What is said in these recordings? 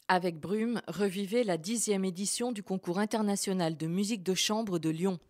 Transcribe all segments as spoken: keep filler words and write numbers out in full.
Avec Brume, revivez la dixième édition du concours international de musique de chambre de Lyon.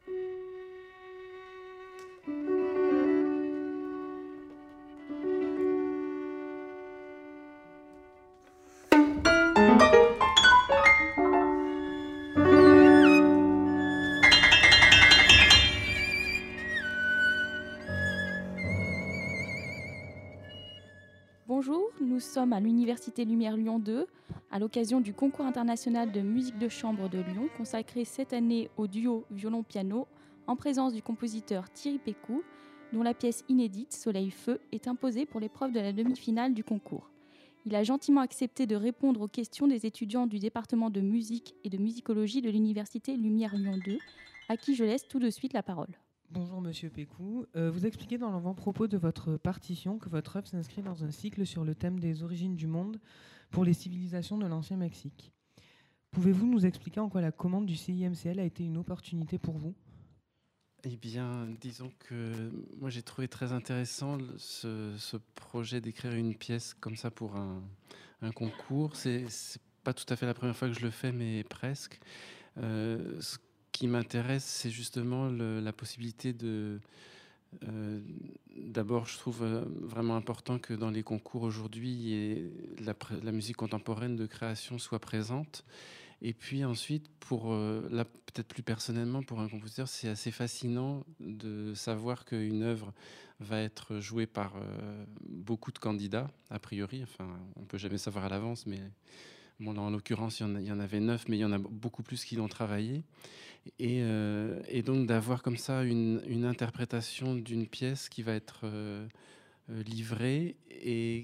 Bonjour, nous sommes à l'Université Lumière Lyon deux à l'occasion du concours international de musique de chambre de Lyon consacré cette année au duo violon-piano en présence du compositeur Thierry Pécou dont la pièce inédite Soleil-Feu est imposée pour l'épreuve de la demi-finale du concours. Il a gentiment accepté de répondre aux questions des étudiants du département de musique et de musicologie de l'Université Lumière Lyon deux à qui je laisse tout de suite la parole. Bonjour Monsieur Pécou. Euh, vous expliquez dans l'avant-propos de votre partition que votre œuvre s'inscrit dans un cycle sur le thème des origines du monde pour les civilisations de l'ancien Mexique. Pouvez-vous nous expliquer en quoi la commande du C I M C L a été une opportunité pour vous ? Eh bien, disons que moi j'ai trouvé très intéressant ce, ce projet d'écrire une pièce comme ça pour un, un concours. C'est, c'est pas tout à fait la première fois que je le fais, mais presque. Euh, ce qui m'intéresse, c'est justement le, la possibilité de... Euh, d'abord, je trouve euh, vraiment important que dans les concours aujourd'hui, et la, la musique contemporaine de création soit présente. Et puis ensuite, pour euh, là, peut-être plus personnellement, pour un compositeur, c'est assez fascinant de savoir qu'une œuvre va être jouée par euh, beaucoup de candidats, a priori. Enfin, on ne peut jamais savoir à l'avance, mais bon, là, en l'occurrence, il y en a, il y en avait neuf, mais il y en a beaucoup plus qui l'ont travaillé. Et, euh, et donc d'avoir comme ça une, une interprétation d'une pièce qui va être euh, livrée et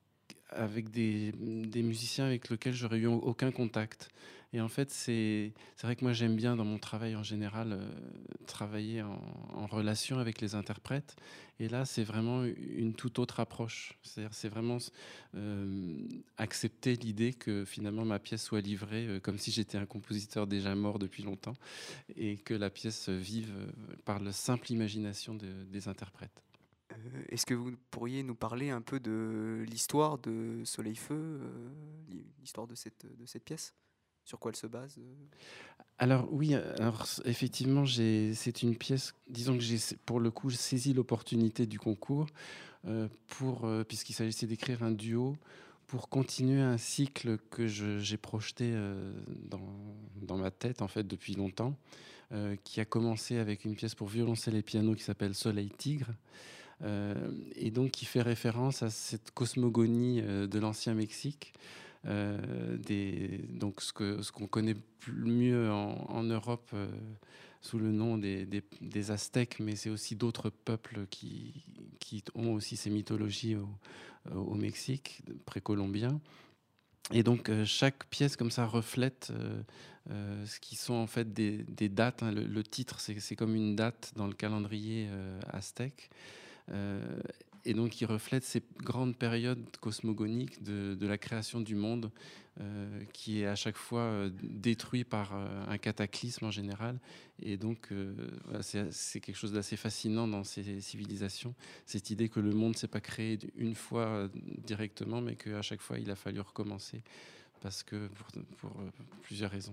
avec des, des musiciens avec lesquels j'aurais eu aucun contact. Et en fait, c'est, c'est vrai que moi, j'aime bien, dans mon travail en général, euh, travailler en, en relation avec les interprètes. Et là, c'est vraiment une toute autre approche. C'est-à-dire, c'est vraiment euh, accepter l'idée que finalement, ma pièce soit livrée euh, comme si j'étais un compositeur déjà mort depuis longtemps et que la pièce vive euh, par la simple imagination de, des interprètes. Euh, est-ce que vous pourriez nous parler un peu de l'histoire de Soleil-Feu, euh, l'histoire de cette, de cette pièce ? Sur quoi elle se base ? Alors oui, alors effectivement, j'ai, c'est une pièce, disons que j'ai pour le coup saisi l'opportunité du concours, euh, pour, euh, puisqu'il s'agissait d'écrire un duo, pour continuer un cycle que je, j'ai projeté euh, dans, dans ma tête en fait depuis longtemps, euh, qui a commencé avec une pièce pour violoncelle et piano qui s'appelle Soleil Tigre, euh, et donc qui fait référence à cette cosmogonie euh, de l'ancien Mexique. Euh, des, donc ce, que, ce qu'on connaît plus, mieux en, en Europe euh, sous le nom des, des, des Aztèques, mais c'est aussi d'autres peuples qui, qui ont aussi ces mythologies au, au Mexique, précolombien. Et donc euh, chaque pièce comme ça reflète euh, euh, ce qui sont en fait des, des dates. Hein. Le, le titre, c'est, c'est comme une date dans le calendrier euh, aztèque. Euh, et donc, il reflète ces grandes périodes cosmogoniques de, de la création du monde, euh, qui est à chaque fois euh, détruit par euh, un cataclysme en général. Et donc, euh, voilà, c'est, c'est quelque chose d'assez fascinant dans ces civilisations, cette idée que le monde ne s'est pas créé une fois euh, directement, mais qu'à chaque fois, il a fallu recommencer. Parce que pour, pour euh, plusieurs raisons.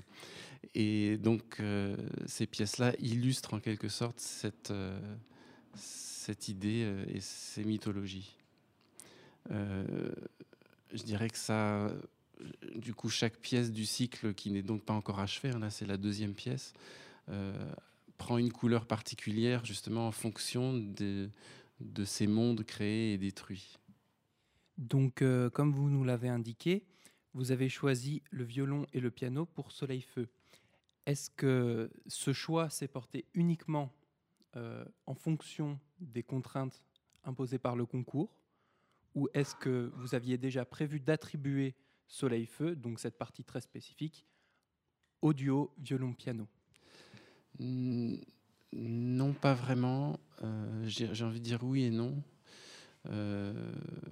Et donc, euh, ces pièces-là illustrent en quelque sorte cette... Euh, cette idée euh, et ces mythologies. Euh, je dirais que ça, du coup, chaque pièce du cycle, qui n'est donc pas encore achevée, hein, là c'est la deuxième pièce, euh, prend une couleur particulière justement en fonction de, de ces mondes créés et détruits. Donc, euh, comme vous nous l'avez indiqué, vous avez choisi le violon et le piano pour Soleil-Feu. Est-ce que ce choix s'est porté uniquement euh, en fonction des contraintes imposées par le concours, ou est-ce que vous aviez déjà prévu d'attribuer Soleil-Feu, donc cette partie très spécifique, au duo violon-piano ? Mmh, non, pas vraiment. Euh, j'ai, j'ai envie de dire oui et non. Euh,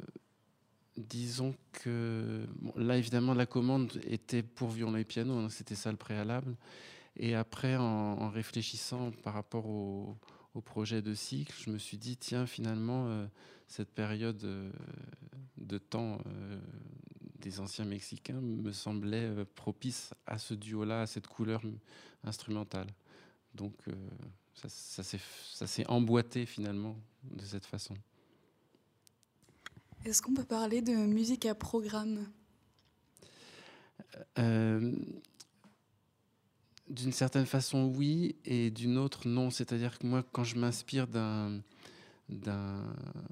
disons que bon, là, évidemment, la commande était pour violon et piano, hein, c'était ça le préalable. Et après, en, en réfléchissant par rapport au, au projet de cycle, je me suis dit, tiens, finalement, euh, cette période euh, de temps euh, des anciens Mexicains me semblait euh, propice à ce duo-là, à cette couleur instrumentale. Donc euh, ça, ça, s'est, ça s'est emboîté finalement de cette façon. Est-ce qu'on peut parler de musique à programme ? euh, D'une certaine façon, oui, et d'une autre, non. C'est-à-dire que moi, quand je m'inspire d'un... d'un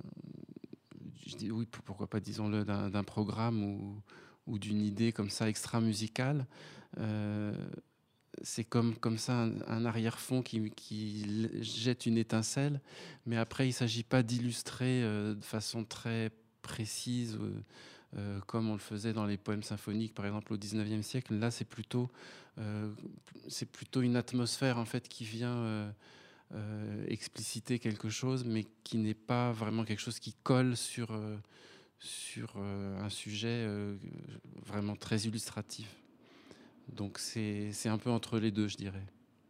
je dis, oui, pourquoi pas, disons-le, d'un, d'un programme ou, ou d'une idée comme ça extra-musicale, euh, c'est comme, comme ça un, un arrière-fond qui, qui jette une étincelle, mais après, il ne s'agit pas d'illustrer euh, de façon très précise, euh, euh, comme on le faisait dans les poèmes symphoniques, par exemple, au dix-neuvième siècle. Là, c'est plutôt, euh, c'est plutôt une atmosphère, en fait, qui vient euh, euh, expliciter quelque chose, mais qui n'est pas vraiment quelque chose qui colle sur, euh, sur euh, un sujet euh, vraiment très illustratif. Donc c'est, c'est un peu entre les deux, je dirais.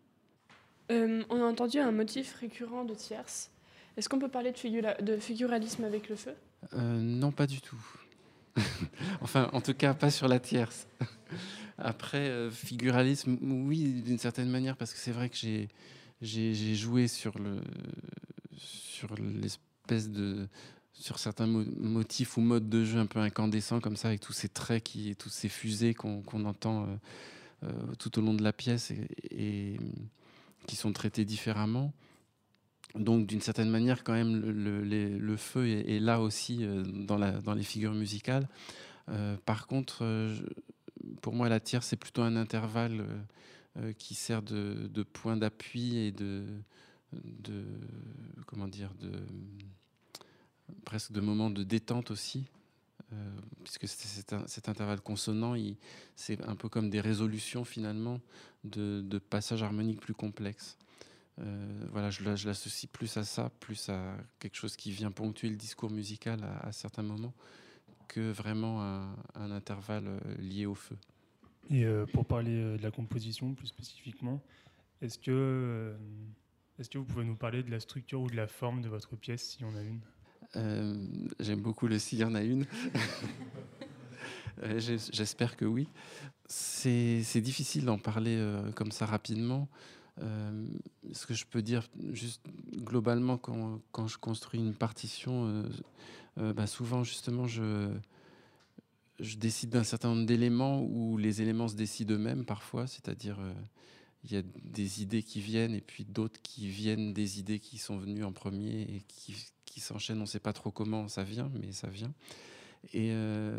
Euh, on a entendu un motif récurrent de tierce. Est-ce qu'on peut parler de, figura- de figuralisme avec le feu ? euh, Non, pas du tout. Enfin, en tout cas, pas sur la tierce. Après, euh, figuralisme, oui, d'une certaine manière, parce que c'est vrai que j'ai, j'ai, j'ai joué sur, le, sur l'espèce de... sur certains mo- motifs ou modes de jeu un peu incandescents, comme ça, avec tous ces traits, qui, tous ces fusées qu'on, qu'on entend euh, euh, tout au long de la pièce et, et qui sont traités différemment. Donc, d'une certaine manière, quand même, le, le, les, le feu est, est là aussi euh, dans, la, dans les figures musicales. Euh, par contre, euh, je, pour moi, la tierce, c'est plutôt un intervalle euh, euh, qui sert de, de point d'appui et de, de comment dire, de presque de moment de détente aussi, euh, puisque c'est, c'est un, cet intervalle consonant, il, c'est un peu comme des résolutions finalement de, de passages harmoniques plus complexes. Euh, voilà, je, je l'associe plus à ça, plus à quelque chose qui vient ponctuer le discours musical à, à certains moments, que vraiment un, un intervalle lié au feu. Et euh, pour parler de la composition plus spécifiquement, est-ce que, euh, est-ce que vous pouvez nous parler de la structure ou de la forme de votre pièce, s'il y en a une ? euh, J'aime beaucoup le « s'il y en a une ». euh, j'espère que oui. C'est, c'est difficile d'en parler euh, comme ça rapidement. Euh, ce que je peux dire juste globalement quand, quand je construis une partition, euh, euh, bah souvent justement je, je décide d'un certain nombre d'éléments où les éléments se décident eux-mêmes parfois, c'est-à-dire euh, il y a des idées qui viennent et puis d'autres qui viennent des idées qui sont venues en premier et qui, qui s'enchaînent, on ne sait pas trop comment ça vient, mais ça vient. Et euh,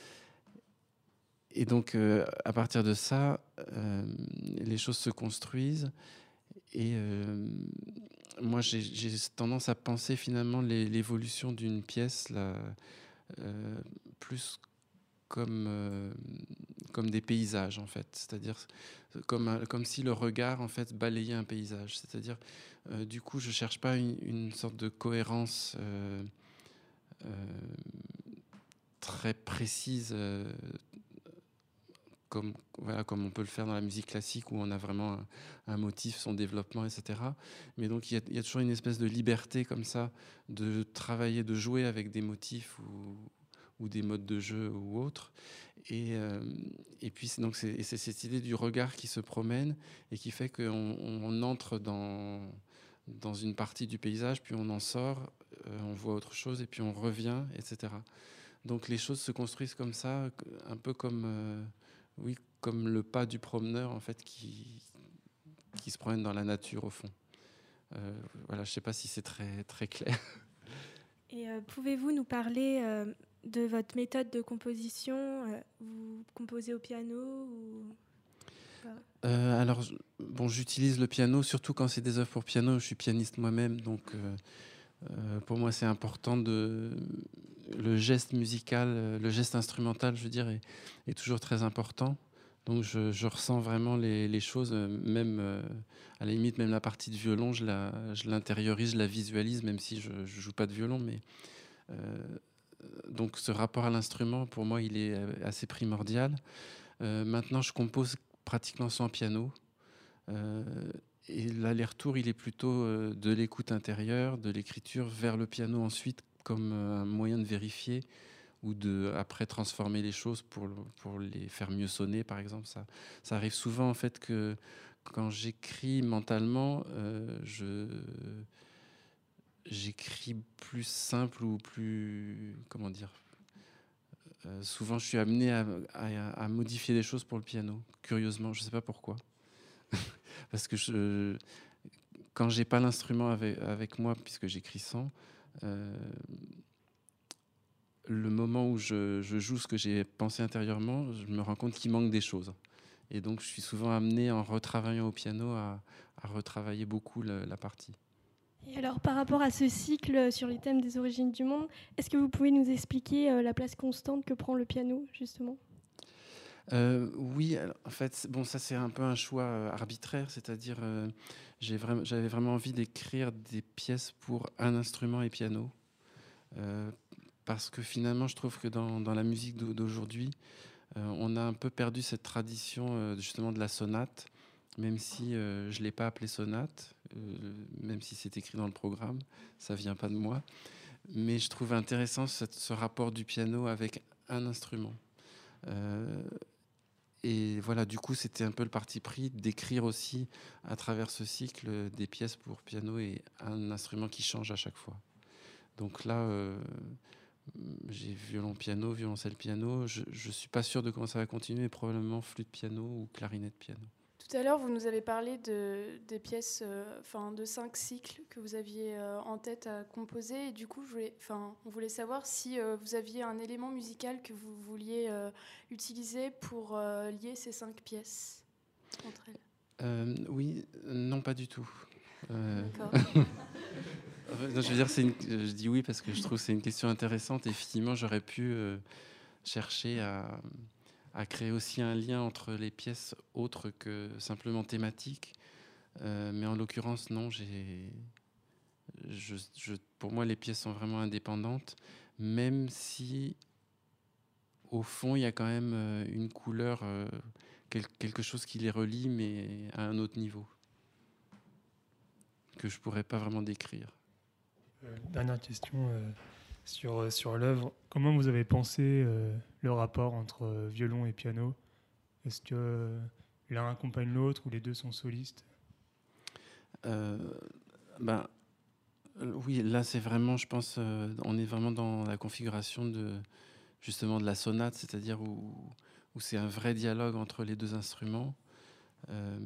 Et donc, euh, à partir de ça, euh, les choses se construisent. Et euh, moi, j'ai, j'ai tendance à penser finalement les, l'évolution d'une pièce là, euh, plus comme, euh, comme des paysages, en fait. C'est-à-dire comme, un, comme si le regard, en fait, balayait un paysage. C'est-à-dire, euh, du coup, je ne cherche pas une, une sorte de cohérence euh, euh, très précise, euh, Comme, voilà, comme on peut le faire dans la musique classique où on a vraiment un, un motif, son développement, et cetera. Mais donc il y, a, il y a toujours une espèce de liberté comme ça de travailler, de jouer avec des motifs ou, ou des modes de jeu ou autres. Et, euh, et puis c'est, donc c'est, et c'est cette idée du regard qui se promène et qui fait qu'on on entre dans, dans une partie du paysage, puis on en sort, euh, on voit autre chose et puis on revient, et cetera. Donc les choses se construisent comme ça, un peu comme... Euh, Oui, comme le pas du promeneur en fait qui, qui se promène dans la nature au fond. Euh, voilà, je ne sais pas si c'est très, très clair. Et euh, pouvez-vous nous parler euh, de votre méthode de composition ? euh, Vous composez au piano ou... euh, Alors, bon, j'utilise le piano, surtout quand c'est des œuvres pour piano. Je suis pianiste moi-même, donc euh, euh, pour moi c'est important de... Le geste musical, le geste instrumental, je veux dire, est, est toujours très important. Donc je, je ressens vraiment les, les choses, même euh, à la limite, même la partie de violon, je, la, je l'intériorise, je la visualise, même si je ne joue pas de violon. Mais, euh, donc ce rapport à l'instrument, pour moi, il est assez primordial. Euh, maintenant, je compose pratiquement sans piano. Euh, et l'aller-retour, il est plutôt euh, de l'écoute intérieure, de l'écriture vers le piano ensuite, comme un moyen de vérifier ou de après transformer les choses pour, pour les faire mieux sonner, par exemple. Ça, ça arrive souvent en fait que quand j'écris mentalement, euh, je j'écris plus simple ou plus, comment dire, euh, souvent je suis amené à, à, à modifier les choses pour le piano, curieusement, je ne sais pas pourquoi. Parce que je, quand j'ai pas l'instrument avec, avec moi, puisque j'écris sans, euh, le moment où je, je joue ce que j'ai pensé intérieurement, je me rends compte qu'il manque des choses. Et donc je suis souvent amené, en retravaillant au piano, à, à retravailler beaucoup la, la partie. Et alors, par rapport à ce cycle sur les thèmes des origines du monde, est-ce que vous pouvez nous expliquer euh, la place constante que prend le piano, justement ? Euh, oui, alors, en fait, bon, ça c'est un peu un choix euh, arbitraire, c'est-à-dire euh, j'ai vraiment, j'avais vraiment envie d'écrire des pièces pour un instrument et piano, euh, parce que finalement, je trouve que dans, dans la musique d'aujourd'hui, euh, on a un peu perdu cette tradition euh, justement de la sonate, même si euh, je ne l'ai pas appelée sonate, euh, même si c'est écrit dans le programme, ça ne vient pas de moi, mais je trouve intéressant cette, ce rapport du piano avec un instrument. Euh, Et voilà, du coup, c'était un peu le parti pris d'écrire aussi à travers ce cycle des pièces pour piano et un instrument qui change à chaque fois. Donc là, euh, j'ai violon-piano, violoncelle-piano. Je ne suis pas sûr de comment ça va continuer, mais probablement flûte-piano ou clarinette-piano. Tout à l'heure, vous nous avez parlé de, des pièces, euh, enfin, de cinq cycles que vous aviez euh, en tête à composer. Et du coup, je voulais, enfin, on voulait savoir si euh, vous aviez un élément musical que vous vouliez euh, utiliser pour euh, lier ces cinq pièces entre elles. Euh, oui, non, pas du tout. Euh... D'accord. non, je veux dire, c'est une... je dis oui parce que je trouve que c'est une question intéressante. Effectivement, j'aurais pu euh, chercher à... à créer aussi un lien entre les pièces autres que simplement thématiques. Euh, mais en l'occurrence, non. J'ai, je, je, pour moi, les pièces sont vraiment indépendantes, même si, au fond, il y a quand même une couleur, euh, quel, quelque chose qui les relie, mais à un autre niveau, que je ne pourrais pas vraiment décrire. Euh, dernière question. Euh... Sur, sur l'œuvre, comment vous avez pensé euh, le rapport entre euh, violon et piano ? Est-ce que euh, l'un accompagne l'autre ou les deux sont solistes ? euh, ben, Oui, là c'est vraiment, je pense, euh, on est vraiment dans la configuration de, justement de la sonate, c'est-à-dire où, où c'est un vrai dialogue entre les deux instruments. Euh,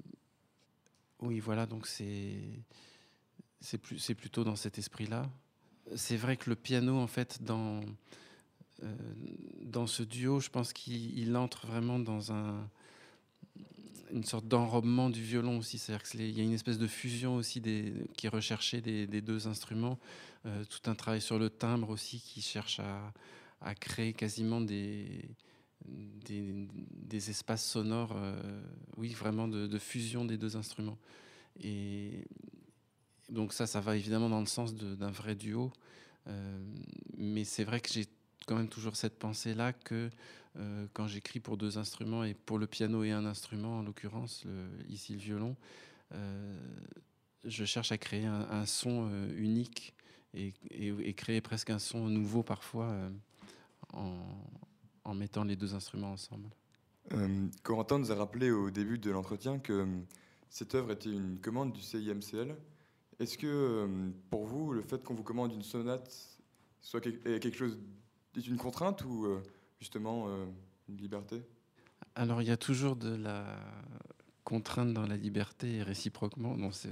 oui, voilà, donc c'est, c'est, plus, c'est plutôt dans cet esprit-là. C'est vrai que le piano, en fait, dans, euh, dans ce duo, je pense qu'il il entre vraiment dans un, une sorte d'enrobement du violon aussi. C'est-à-dire qu'il y a une espèce de fusion aussi des, qui est recherchée des, des deux instruments. Euh, tout un travail sur le timbre aussi qui cherche à, à créer quasiment des, des, des espaces sonores, euh, oui, vraiment de, de fusion des deux instruments. Et donc ça, ça va évidemment dans le sens de, d'un vrai duo. Euh, mais c'est vrai que j'ai quand même toujours cette pensée-là que euh, quand j'écris pour deux instruments, et pour le piano et un instrument, en l'occurrence, le, ici le violon, euh, je cherche à créer un, un son euh, unique et, et, et créer presque un son nouveau parfois euh, en, en mettant les deux instruments ensemble. Euh, Corentin nous a rappelé au début de l'entretien que euh, cette œuvre était une commande du C I M C L. Est-ce que, euh, pour vous, le fait qu'on vous commande une sonate soit quelque chose, est une contrainte ou euh, justement euh, une liberté ? Alors, il y a toujours de la contrainte dans la liberté et réciproquement. Non, c'est...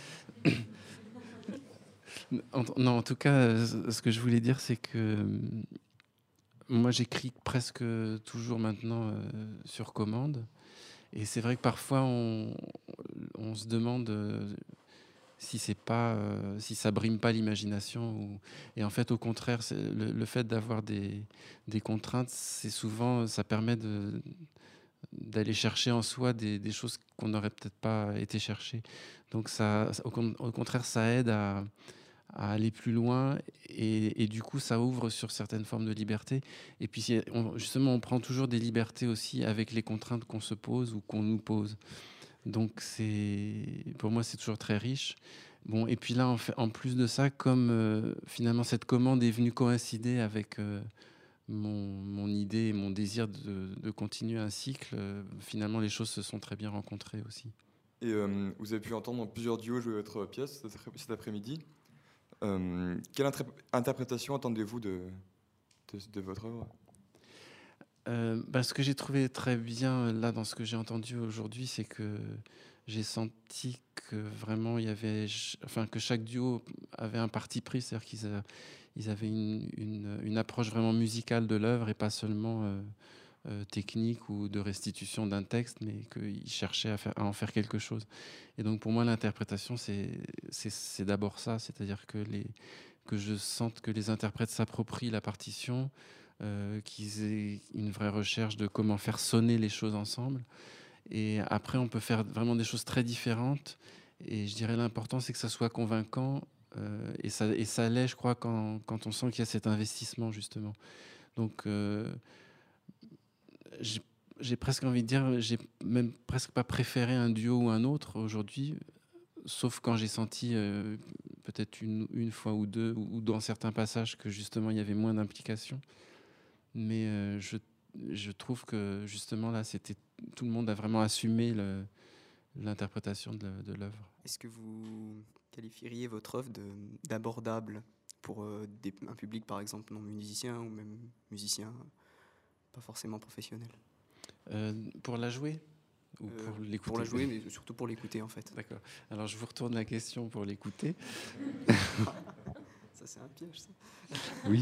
en, non, en tout cas, ce que je voulais dire, c'est que moi, j'écris presque toujours maintenant euh, sur commande. Et c'est vrai que parfois, on, on se demande... Euh, si c'est pas, euh, si ça brime pas l'imagination. Ou... Et en fait, au contraire, c'est le, le fait d'avoir des, des contraintes, c'est souvent, ça permet de, d'aller chercher en soi des, des choses qu'on n'aurait peut-être pas été chercher. Donc, ça, au, au contraire, ça aide à, à aller plus loin et, et du coup, ça ouvre sur certaines formes de liberté. Et puis, on, justement, on prend toujours des libertés aussi avec les contraintes qu'on se pose ou qu'on nous pose. Donc, c'est, pour moi, c'est toujours très riche. Bon, et puis là, en, fait, en plus de ça, comme euh, finalement cette commande est venue coïncider avec, euh, mon, mon idée et mon désir de, de continuer un cycle, euh, finalement les choses se sont très bien rencontrées aussi. Et euh, vous avez pu entendre plusieurs duos jouer votre pièce cet après-midi. Euh, quelle intré- interprétation attendez-vous de, de, de votre œuvre ? Euh, bah, ce que j'ai trouvé très bien là dans ce que j'ai entendu aujourd'hui, c'est que j'ai senti que vraiment il y avait, enfin que chaque duo avait un parti pris, c'est-à-dire qu'ils a, ils avaient une, une, une approche vraiment musicale de l'œuvre et pas seulement euh, euh, technique ou de restitution d'un texte, mais qu'ils cherchaient à, faire, à en faire quelque chose. Et donc pour moi l'interprétation c'est, c'est, c'est d'abord ça, c'est-à-dire que, les, que je sente que les interprètes s'approprient la partition, Euh, qu'ils aient une vraie recherche de comment faire sonner les choses ensemble. Et après, on peut faire vraiment des choses très différentes. Et je dirais l'important, c'est que ça soit convaincant. Euh, et, ça, et ça l'est, je crois, quand, quand on sent qu'il y a cet investissement, justement. Donc, euh, j'ai, j'ai presque envie de dire, j'ai même presque pas préféré un duo ou un autre aujourd'hui, sauf quand j'ai senti euh, peut-être une, une fois ou deux, ou, ou dans certains passages, que justement, il y avait moins d'implication. Mais euh, je, je trouve que justement là, c'était, tout le monde a vraiment assumé le, l'interprétation de, de l'œuvre. Est-ce que vous qualifieriez votre œuvre de, d'abordable pour euh, des, un public par exemple non musicien ou même musicien pas forcément professionnel ? euh, Pour la jouer ou euh, pour l'écouter ? Pour la jouer, mais surtout pour l'écouter en fait. D'accord. Alors je vous retourne la question pour l'écouter. Ça c'est un piège ça. Oui.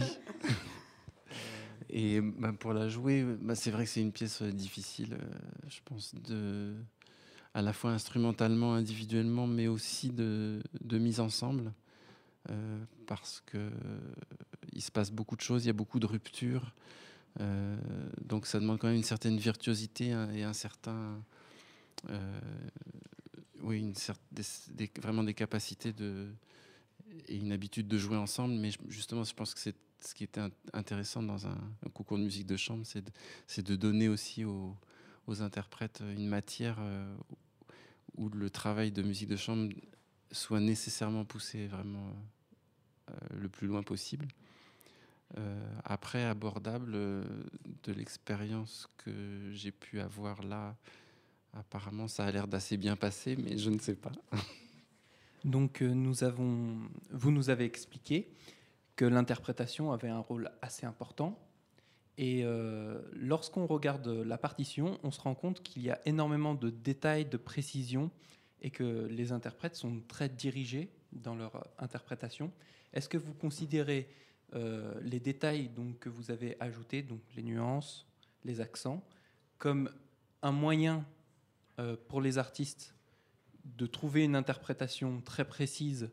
Et bah, pour la jouer, bah, c'est vrai que c'est une pièce difficile, euh, je pense, de, à la fois instrumentalement, individuellement, mais aussi de, de mise ensemble, euh, parce que euh, il se passe beaucoup de choses, il y a beaucoup de ruptures, euh, donc ça demande quand même une certaine virtuosité hein, et un certain, euh, oui, une cer- des, des, vraiment des capacités de, et une habitude de jouer ensemble, mais justement, je pense que c'est ce qui était intéressant dans un, un concours de musique de chambre, c'est de, c'est de donner aussi aux, aux interprètes une matière euh, où le travail de musique de chambre soit nécessairement poussé vraiment euh, le plus loin possible. Euh, après, abordable, euh, de l'expérience que j'ai pu avoir là, apparemment, ça a l'air d'assez bien passer, mais je ne sais pas. Donc, euh, nous avons, vous nous avez expliqué que l'interprétation avait un rôle assez important. Et euh, lorsqu'on regarde la partition, on se rend compte qu'il y a énormément de détails, de précisions, et que les interprètes sont très dirigés dans leur interprétation. Est-ce que vous considérez euh, les détails donc, que vous avez ajoutés, donc les nuances, les accents, comme un moyen euh, pour les artistes de trouver une interprétation très précise,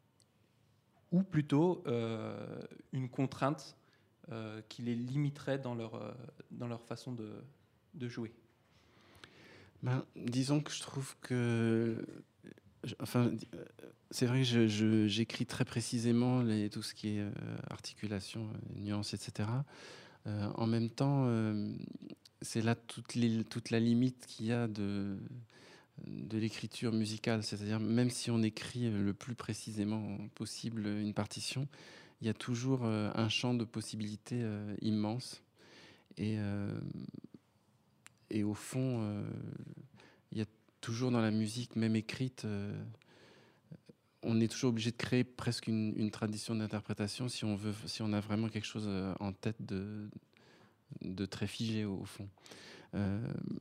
ou plutôt euh, une contrainte euh, qui les limiterait dans leur, euh, dans leur façon de, de jouer ? Ben, disons que je trouve que... Enfin, c'est vrai que je, je, j'écris très précisément les, tout ce qui est euh, articulation, nuances, et cetera. Euh, en même temps, euh, c'est là toute, les, toute la limite qu'il y a de... de l'écriture musicale, c'est-à-dire même si on écrit le plus précisément possible une partition, il y a toujours euh, un champ de possibilités euh, immense. Et, euh, et au fond, euh, il y a toujours dans la musique, même écrite, euh, on est toujours obligé de créer presque une, une tradition d'interprétation si on veut, si on a vraiment quelque chose en tête de, de très figé au, au fond. Euh,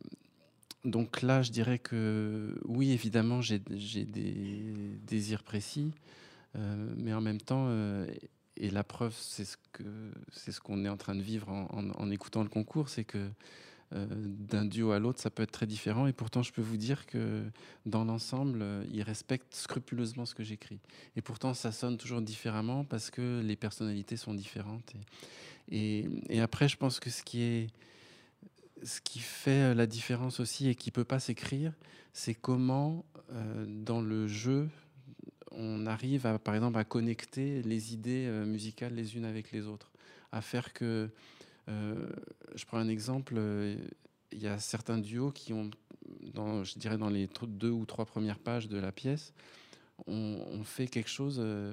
Donc là, je dirais que oui, évidemment, j'ai, j'ai des désirs précis, euh, mais en même temps, euh, et la preuve, c'est ce, que, c'est ce qu'on est en train de vivre en, en, en écoutant le concours, c'est que euh, d'un duo à l'autre, ça peut être très différent, et pourtant, je peux vous dire que dans l'ensemble, euh, ils respectent scrupuleusement ce que j'écris. Et pourtant, ça sonne toujours différemment parce que les personnalités sont différentes. Et, et, et après, je pense que ce qui est... Ce qui fait la différence aussi et qui ne peut pas s'écrire, c'est comment, euh, dans le jeu, on arrive, à, par exemple, à connecter les idées euh, musicales les unes avec les autres. À faire que... Euh, je prends un exemple, il euh, y a certains duos qui ont, dans, je dirais, dans les deux ou trois premières pages de la pièce, on, on fait quelque chose... Euh,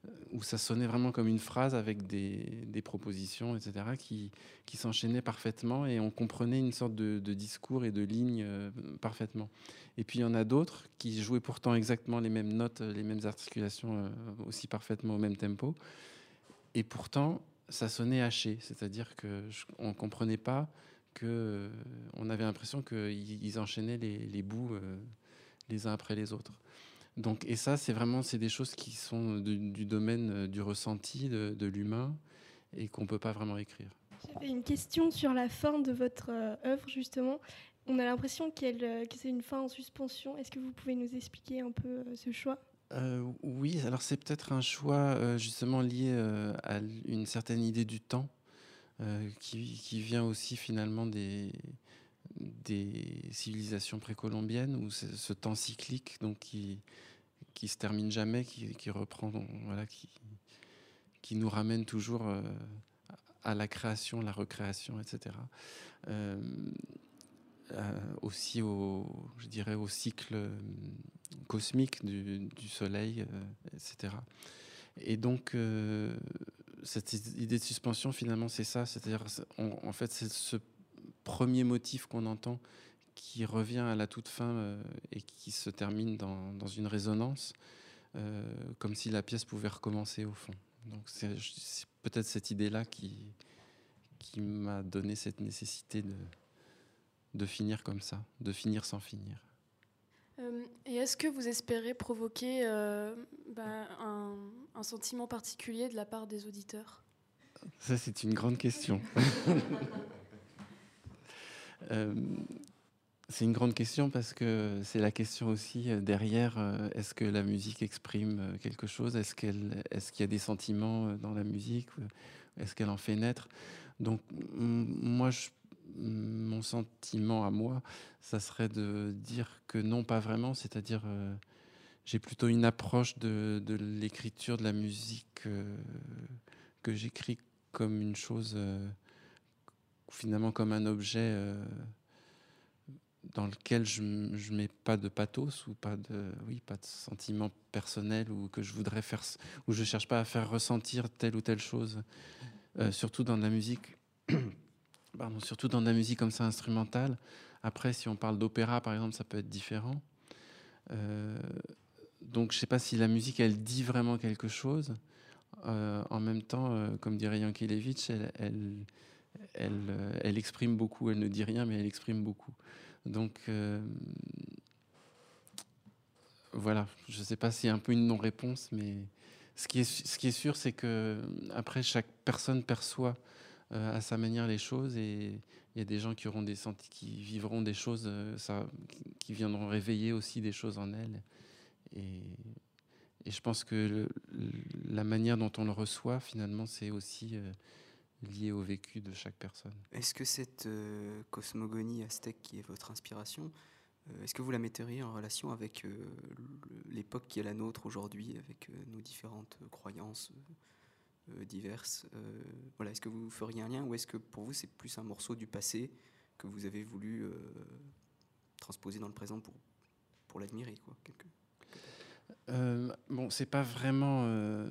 où ça sonnait vraiment comme une phrase avec des, des propositions, et cetera, qui, qui s'enchaînaient parfaitement et on comprenait une sorte de, de discours et de ligne euh, parfaitement. Et puis il y en a d'autres qui jouaient pourtant exactement les mêmes notes, les mêmes articulations euh, aussi parfaitement au même tempo. Et pourtant, ça sonnait haché, c'est-à-dire qu'on ne comprenait pas, que, euh, on avait l'impression qu'ils enchaînaient les, les bouts euh, les uns après les autres. Donc, et ça, c'est vraiment c'est des choses qui sont de, du domaine du ressenti, de, de l'humain, et qu'on ne peut pas vraiment écrire. J'avais une question sur la fin de votre euh, œuvre, justement. On a l'impression qu'elle, euh, que c'est une fin en suspension. Est-ce que vous pouvez nous expliquer un peu euh, ce choix ? euh, Oui, alors c'est peut-être un choix euh, justement lié euh, à une certaine idée du temps, euh, qui, qui vient aussi finalement des... des civilisations précolombiennes où c'est ce temps cyclique donc qui qui se termine jamais, qui, qui reprend, voilà, qui qui nous ramène toujours euh, à la création, la recréation, et cetera. Euh, euh, aussi au, je dirais, au cycle cosmique du, du Soleil, euh, et cetera. Et donc euh, cette idée de suspension, finalement, c'est ça, c'est-à-dire, on, en fait, c'est ce premier motif qu'on entend qui revient à la toute fin euh, et qui se termine dans, dans une résonance, euh, comme si la pièce pouvait recommencer au fond. Donc c'est, c'est peut-être cette idée-là qui, qui m'a donné cette nécessité de, de finir comme ça, de finir sans finir. Euh, et est-ce que vous espérez provoquer euh, bah, un, un sentiment particulier de la part des auditeurs ? Ça, c'est une grande question. Euh, c'est une grande question parce que c'est la question aussi derrière, euh, est-ce que la musique exprime quelque chose ? Est-ce qu'elle, est-ce qu'il y a des sentiments dans la musique ? Est-ce qu'elle en fait naître ? Donc, m- moi, je, mon sentiment à moi, ça serait de dire que non, pas vraiment. C'est-à-dire, euh, j'ai plutôt une approche de, de l'écriture de la musique euh, que j'écris comme une chose... Euh, finalement comme un objet euh, dans lequel je ne mets pas de pathos ou pas de, oui, pas de sentiment personnel ou que je voudrais faire, où je ne cherche pas à faire ressentir telle ou telle chose, euh, surtout dans de la musique, pardon, surtout dans de la musique comme ça instrumentale. Après, si on parle d'opéra, par exemple, ça peut être différent. Euh, donc, je ne sais pas si la musique, elle dit vraiment quelque chose. Euh, en même temps, euh, comme dirait Yankelevitch, elle... elle Elle, euh, elle exprime beaucoup, elle ne dit rien, mais elle exprime beaucoup. Donc, euh, voilà, je ne sais pas si c'est un peu une non-réponse, mais ce qui est, ce qui est sûr, c'est que après, chaque personne perçoit euh, à sa manière les choses, et il y a des gens qui, auront des senti- qui vivront des choses, euh, ça, qui viendront réveiller aussi des choses en elles. Et, et je pense que le, la manière dont on le reçoit, finalement, c'est aussi... Euh, lié au vécu de chaque personne. Est-ce que cette euh, cosmogonie aztèque qui est votre inspiration, euh, est-ce que vous la metteriez en relation avec euh, l'époque qui est la nôtre aujourd'hui, avec euh, nos différentes croyances euh, diverses euh, voilà, est-ce que vous feriez un lien, ou est-ce que pour vous c'est plus un morceau du passé que vous avez voulu euh, transposer dans le présent pour, pour l'admirer, quoi, quelque... euh, Bon, c'est pas vraiment... Euh...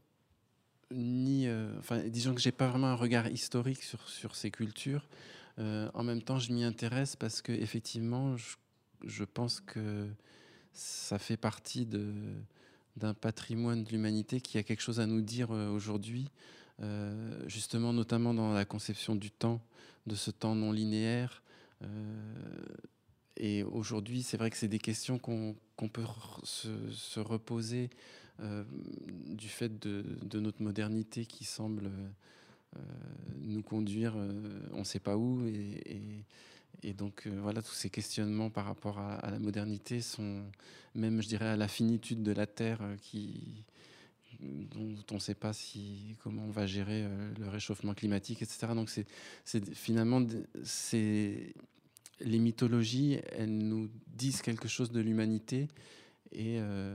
ni, euh, enfin, disons que j'ai pas vraiment un regard historique sur, sur ces cultures. Euh, en même temps, je m'y intéresse parce que effectivement, je, je pense que ça fait partie de, d'un patrimoine de l'humanité qui a quelque chose à nous dire euh, aujourd'hui, euh, justement, notamment dans la conception du temps, de ce temps non linéaire. Euh, et aujourd'hui, c'est vrai que c'est des questions qu'on, qu'on peut se, se reposer. Euh, du fait de, de notre modernité qui semble euh, nous conduire euh, on ne sait pas où, et, et, et donc euh, voilà, tous ces questionnements par rapport à, à la modernité sont même, je dirais, à la finitude de la Terre euh, qui, dont on ne sait pas si, comment on va gérer euh, le réchauffement climatique, et cetera. Donc c'est, c'est finalement c'est, les mythologies, elles nous disent quelque chose de l'humanité, et euh,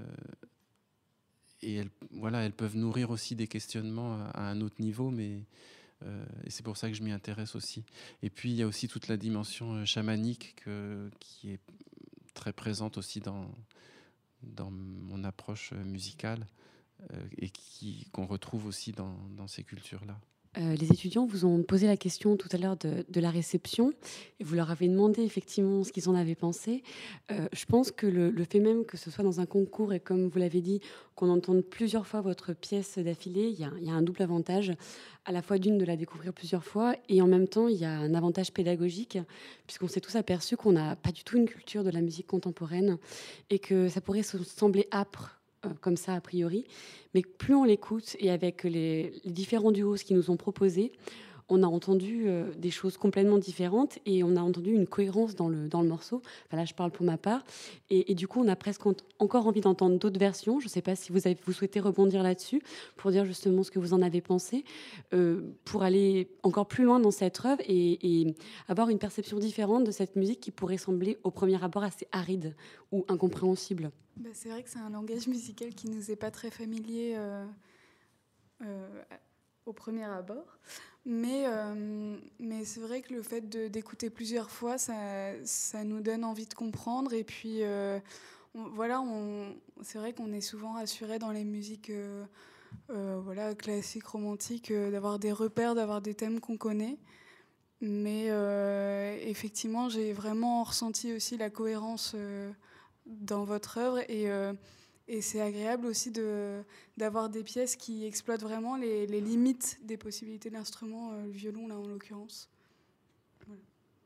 Et elles, voilà, elles peuvent nourrir aussi des questionnements à, à un autre niveau, mais euh, et c'est pour ça que je m'y intéresse aussi. Et puis, il y a aussi toute la dimension euh, chamanique que, qui est très présente aussi dans, dans mon approche musicale. euh, et qui, qu'on retrouve aussi dans, dans ces cultures-là. Euh, les étudiants vous ont posé la question tout à l'heure de, de la réception et vous leur avez demandé effectivement ce qu'ils en avaient pensé. Euh, je pense que le, le fait même que ce soit dans un concours et comme vous l'avez dit, qu'on entende plusieurs fois votre pièce d'affilée, il y a, il y a un double avantage, à la fois d'une de la découvrir plusieurs fois et en même temps il y a un avantage pédagogique puisqu'on s'est tous aperçus qu'on n'a pas du tout une culture de la musique contemporaine et que ça pourrait se sembler âpre comme ça a priori, mais plus on l'écoute et avec les, les différents duos qui nous ont proposés, on a entendu euh, des choses complètement différentes et on a entendu une cohérence dans le, dans le morceau. Enfin, là, je parle pour ma part. Et, et du coup, on a presque en, encore envie d'entendre d'autres versions. Je ne sais pas si vous, avez, vous souhaitez rebondir là-dessus pour dire justement ce que vous en avez pensé, euh, pour aller encore plus loin dans cette œuvre et, et avoir une perception différente de cette musique qui pourrait sembler au premier abord assez aride ou incompréhensible. Bah, c'est vrai que c'est un langage musical qui nous est pas très familier euh, euh, au premier abord. Mais, euh, mais c'est vrai que le fait de, d'écouter plusieurs fois, ça, ça nous donne envie de comprendre. Et puis, euh, on, voilà, on, c'est vrai qu'on est souvent rassuré dans les musiques euh, euh, voilà, classiques, romantiques, euh, d'avoir des repères, d'avoir des thèmes qu'on connaît. Mais euh, effectivement, j'ai vraiment ressenti aussi la cohérence euh, dans votre œuvre. Et... Euh, Et c'est agréable aussi de, d'avoir des pièces qui exploitent vraiment les, les limites des possibilités de l'instrument, euh, le violon là en l'occurrence. Voilà.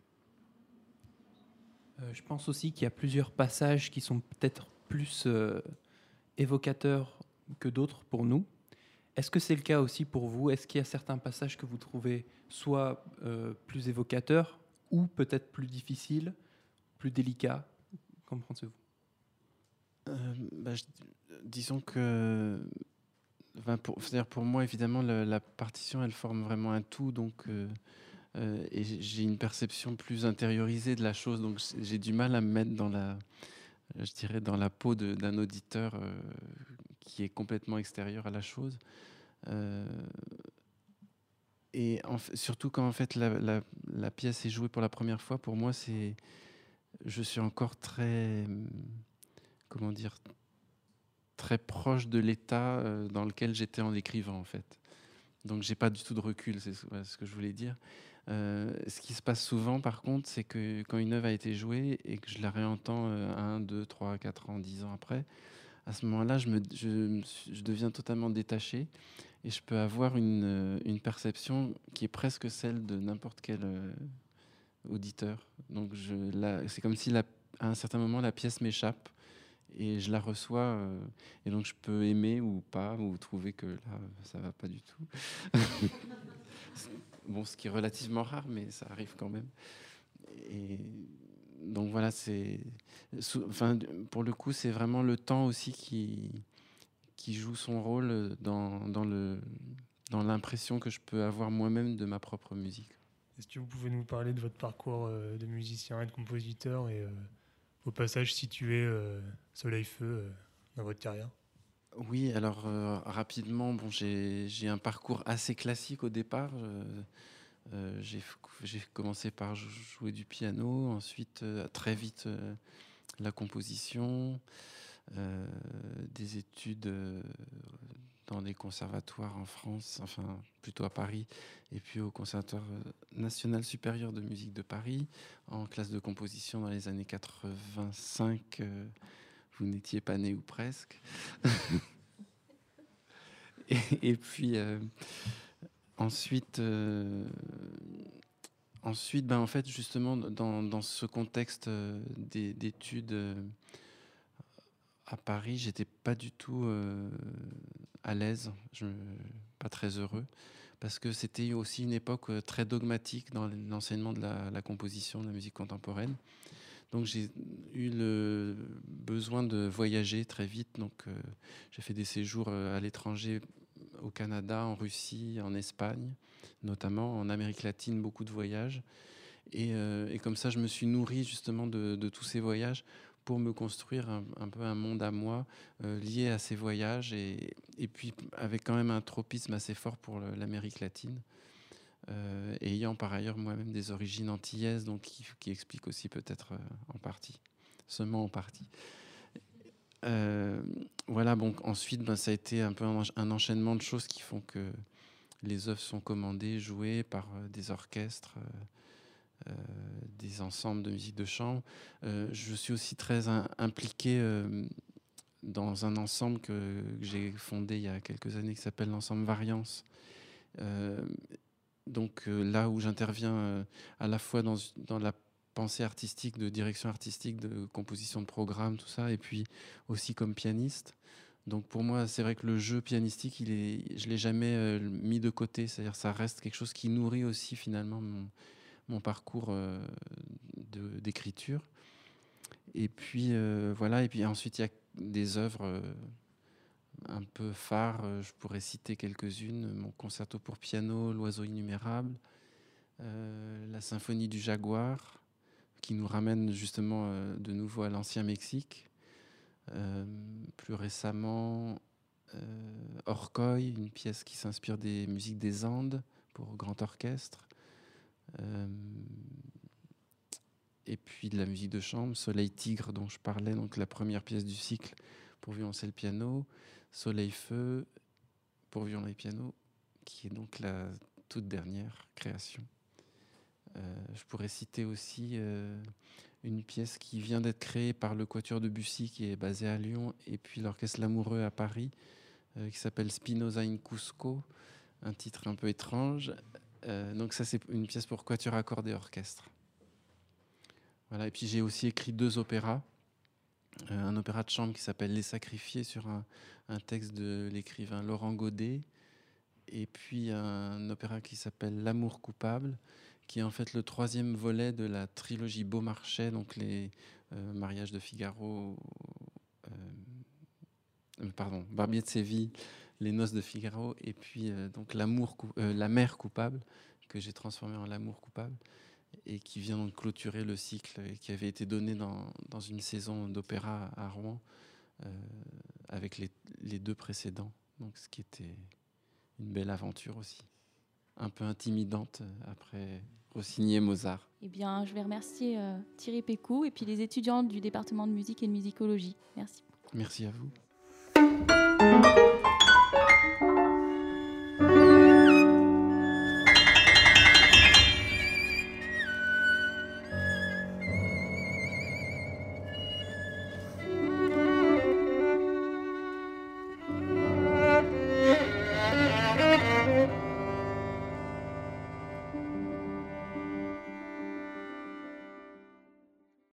Euh, je pense aussi qu'il y a plusieurs passages qui sont peut-être plus euh, évocateurs que d'autres pour nous. Est-ce que c'est le cas aussi pour vous ? Est-ce qu'il y a certains passages que vous trouvez soit euh, plus évocateurs ou peut-être plus difficiles, plus délicats ? Qu'en pensez-vous ? Euh, bah, je, disons que enfin pour, c'est-à-dire pour moi évidemment le, la partition elle forme vraiment un tout donc euh, euh, et j'ai une perception plus intériorisée de la chose donc j'ai du mal à me mettre dans la je dirais dans la peau de, d'un auditeur euh, qui est complètement extérieur à la chose euh, et en fait, surtout quand en fait la, la, la pièce est jouée pour la première fois pour moi c'est je suis encore très comment dire, très proche de l'état euh, dans lequel j'étais en écrivant, en fait. Donc, j'ai pas du tout de recul, c'est ce que je voulais dire. Euh, ce qui se passe souvent, par contre, c'est que quand une œuvre a été jouée et que je la réentends euh, un, deux, trois, quatre ans, dix ans après, à ce moment-là, je, me, je, je deviens totalement détaché et je peux avoir une, une perception qui est presque celle de n'importe quel euh, auditeur. Donc, je, la, c'est comme si, la, à un certain moment, la pièce m'échappe et je la reçois euh, et donc je peux aimer ou pas ou trouver que là ça va pas du tout. Bon, ce qui est relativement rare mais ça arrive quand même. Et donc voilà, c'est enfin pour le coup c'est vraiment le temps aussi qui qui joue son rôle dans dans le dans l'impression que je peux avoir moi-même de ma propre musique. Est-ce que vous pouvez nous parler de votre parcours euh, de musicien et de compositeur et euh, au passage situé euh, Soleil-Feu euh, dans votre carrière ? Oui, alors euh, rapidement, bon, j'ai, j'ai un parcours assez classique au départ. Euh, euh, j'ai, j'ai commencé par jouer du piano, ensuite euh, très vite euh, la composition, euh, des études euh, dans des conservatoires en France, enfin plutôt à Paris, et puis au Conservatoire national supérieur de musique de Paris, en classe de composition dans les années quatre-vingt-cinq. Euh, vous n'étiez pas né ou presque. et, et puis euh, ensuite, euh, ensuite, ben en fait justement dans, dans ce contexte euh, des, d'études euh, à Paris, j'étais pas du tout euh, à l'aise, je, pas très heureux, parce que c'était aussi une époque très dogmatique dans l'enseignement de la, la composition, de la musique contemporaine. Donc j'ai eu le besoin de voyager très vite. Donc euh, j'ai fait des séjours à l'étranger, au Canada, en Russie, en Espagne, notamment en Amérique latine, beaucoup de voyages. Et, euh, et comme ça, je me suis nourri justement de, de tous ces voyages pour me construire un, un peu un monde à moi euh, lié à ces voyages et, et puis avec quand même un tropisme assez fort pour le, l'Amérique latine, euh, et ayant par ailleurs moi-même des origines antillaises, donc qui, qui explique aussi peut-être euh, en partie, seulement en partie. Euh, voilà, bon, ensuite, ben, ça a été un peu un, un enchaînement de choses qui font que les œuvres sont commandées, jouées par euh, des orchestres, euh, euh, des ensembles de musique de chambre. Euh, je suis aussi très in, impliqué euh, dans un ensemble que, que j'ai fondé il y a quelques années qui s'appelle l'ensemble Variance. Euh, donc euh, là où j'interviens euh, à la fois dans, dans la pensée artistique, de direction artistique, de composition de programme, tout ça, et puis aussi comme pianiste. Donc pour moi, c'est vrai que le jeu pianistique, il est, je ne l'ai jamais euh, mis de côté, c'est-à-dire ça reste quelque chose qui nourrit aussi finalement mon, mon parcours euh, de, d'écriture. Et puis euh, voilà, et puis ensuite il y a des œuvres euh, un peu phares, euh, je pourrais citer quelques-unes, mon concerto pour piano, L'oiseau innumérable, euh, la symphonie du Jaguar, qui nous ramène justement euh, de nouveau à l'ancien Mexique. Euh, plus récemment, euh, Orcoy, une pièce qui s'inspire des musiques des Andes pour grand orchestre. Euh, et puis de la musique de chambre, Soleil Tigre dont je parlais, donc la première pièce du cycle pour violoncelle piano, Soleil Feu pour violon et piano, qui est donc la toute dernière création. Euh, je pourrais citer aussi euh, une pièce qui vient d'être créée par le Quatuor Debussy, qui est basé à Lyon, et puis l'Orchestre Lamoureux à Paris, euh, qui s'appelle Spinoza in Cusco, un titre un peu étrange. Euh, donc ça, c'est une pièce pour quatuor à cordes et orchestre. Voilà. Et puis j'ai aussi écrit deux opéras. Euh, un opéra de chambre qui s'appelle Les Sacrifiés, sur un, un texte de l'écrivain Laurent Godet, et puis un opéra qui s'appelle L'amour coupable, qui est en fait le troisième volet de la trilogie Beaumarchais, donc les euh, mariages de Figaro, euh, pardon, Barbier de Séville, les noces de Figaro, et puis euh, donc l'amour, euh, la mère coupable, que j'ai transformé en L'amour coupable, et qui vient donc clôturer le cycle, et qui avait été donné dans, dans une saison d'opéra à Rouen, euh, avec les, les deux précédents, donc ce qui était une belle aventure aussi, un peu intimidante après Rossini et Mozart. Eh bien, je vais remercier euh, Thierry Pécou et puis les étudiants du département de musique et de musicologie. Merci. Merci à vous.